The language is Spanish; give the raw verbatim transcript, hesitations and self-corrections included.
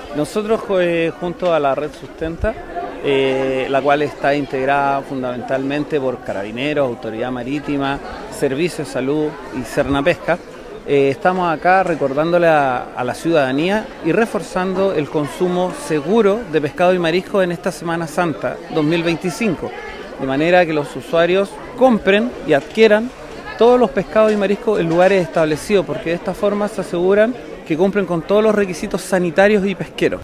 Nosotros eh, junto a la Red Sustenta, eh, la cual está integrada fundamentalmente por Carabineros, Autoridad Marítima, Servicio de Salud y Cernapesca, eh, estamos acá recordándole a, a la ciudadanía y reforzando el consumo seguro de pescado y marisco en esta Semana Santa dos mil veinticinco, de manera que los usuarios compren y adquieran todos los pescados y mariscos en lugares establecidos, porque de esta forma se aseguran que cumplen con todos los requisitos sanitarios y pesqueros.